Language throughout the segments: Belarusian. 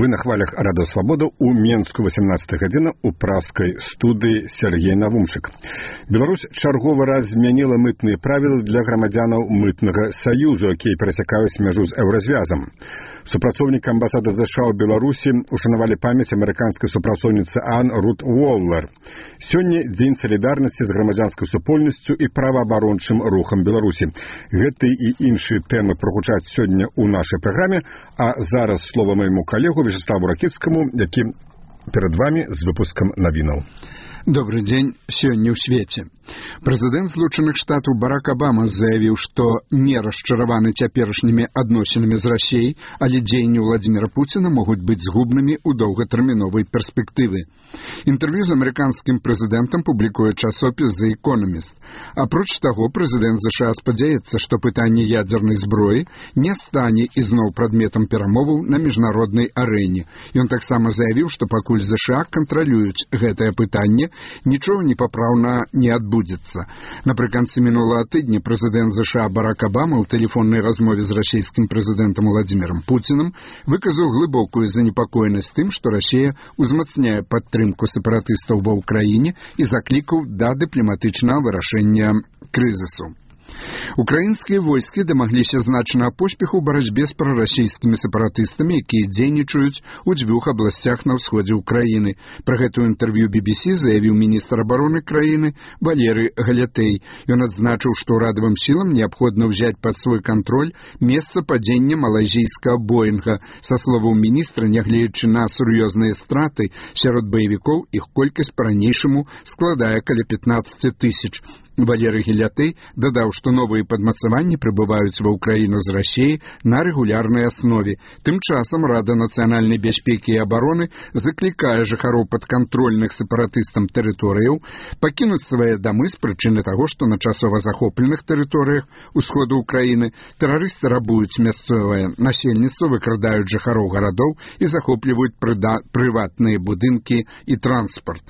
Вы на хвалях Радыё Свабода у Менску 18 гадзіна у праскай студыі Сергей Навумчык. Беларусь чарговы раз змяніла мытныя правілы для грамадзянаў мытнага саюзу, якія перасякаюць мяжу з еўразвязам. Супрацоўнікі амбасады США ў Беларусі ушанавалі памяць амерыканскай супрацоўніцы Ан Рут Уоллер. Сёння дзень салідарнасці з грамадзянскай супольнасцю і праваабарончым рухам Беларусі. Гэты і іншыя тэмы прагучаць сёння ў нашай праграме, а зараз слова майму калегу Вячеславу Ракіцкаму, які перад вами з выпускам навінаў. Добрый день. Сегодня в свете. Президент Злучаных Штатов Барак Обама заявил, что не расчарованы цяперашнімі адносінамі з Россией, але дзеянні Владимира Путина могут быть згубнымі ў доўгатэрміновай перспектывы. Интервью з амерыканскім прэзідэнтам публікуе часопіс The Economist. Апроч таго, прэзідэнт США спадзяецца, што пытанне ядзернай зброі не стане ізноў прадметам перамоваў на міжнароднай арэне. Ён таксама заявіў, што пакуль США кантралююць гэтае пытанне, нічого непапраўна не адбудзецца. Напрыканцы мінулага тыдня прэзідэнт США Барак Обама ў тэлефоннай размове з расійскім прэзідэнтам Владимиром Путиным выказаў глыбокую занепакоенасць тым, што Расія узмацняе падтрымку сепаратыстаў ва ўкраіне і заклікаў да дыпламатычнага вырашэння крызісу. Украінскія войскі дамагліся значнага поспеху ў барацьбе з прарасійскімі сепаратыстамі, якія дзейнічаюць у дзвюх абласцях на ўсходзе ўкраіны. Пра гэта ў інтэрв'ю BBC заявіў міністр абароны краіны Валерый Галятэй. Ён адзначыў, што ўрадавым сілам неабходна ўзяць пад свой кантроль месца падзення малайзійскага Боінга. Са словаў міністра, нягледзячы на сур'ёзныя страты сярод баевікоў, іх колькасць па-ранейшаму складае каля 15 тысяч. Валерый Галятэй дадаў, што новыя падмацаванні прыбываюць ва ўкраіну з Расіі на рэгулярнай аснове. Тым часам Рада нацыянальнай бяспекі і абароны заклікае жыхароў падкантрольных сепаратыстам тэрыторыяў пакінуць свае дамы з прычыны таго, што на часова захопленых тэрыторыях усходу ўкраіны тэрарысты рабуюць мясцовае насельніцтва, выкрадаюць жыхароў гарадоў і захопліваюць прыватныя будынкі і транспарт.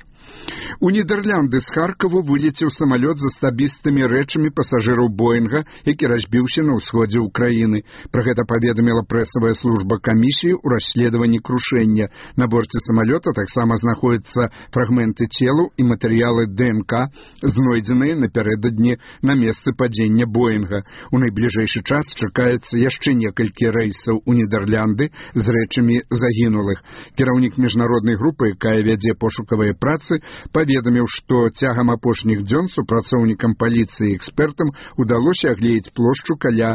У Нідерлянды з Харкаву вылецеў самалёт з асабістымі рэчамі пасажыраў Боінга, які разбіўся на ўсходзе ўкраіны. Пра гэта паведаміла прэсавая служба камісіі ў расследаванні крушэння. На борце самалёта таксама знаходзяцца фрагменты целаў і матэрыялы ДНК, знойдзеныя напярэдадні на месцы падзення Боінга. У найбліжэйшы час чакаецца яшчэ некалькі рэйсаў у Нідерлянды з рэчамі загінулых. Кіраўнік міжнароднай групы, якая вядзе пошукавыя працы, паведаміў, што цягам апошніх дзён супрацоўнікам паліцыі і экспертам удалося агледзець плошчу каля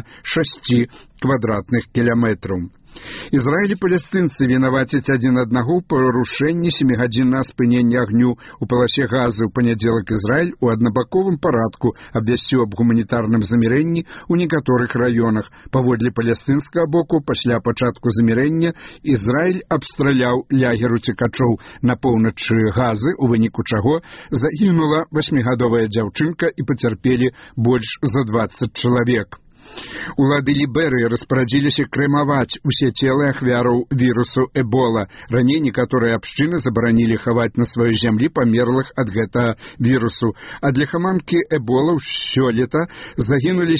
6 квадратных кіламетраў. Ізраіль і палестынцы вінавацяць адзін аднаго ў парушэнні 7-гадзіннага спынення агню у паласе Газы. У панядзелак Ізраіль у аднабаковым парадку абвясціў аб гуманітарным замірэнні ў некаторых раёнах. Паводле палестынскага боку, пасля пачатку замірэння Ізраіль абстраляў лагер уцекачоў на поўначы Газы, у выніку чаго загінула 8-гадовая дзяўчынка і пацярпелі больш за 20 чалавек. Улады Ліберыі распарадзіліся крэмаваць усе целы ахвяраў вірусу Эбола. Раней некаторыя абшчыны забаранілі хаваць на сваёй зямлі памерлых ад гэтага вірусу. А для хаманкі Эбола сёлета загінулі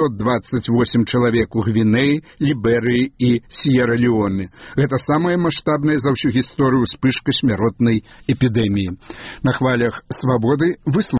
728 чалавек у Гвінеі, Ліберыі і С'ера-Леоне. Гэта самая маштабная за ўсю гісторыю ўспышка смяротнай эпідэміі. На хвалях Свабоды вы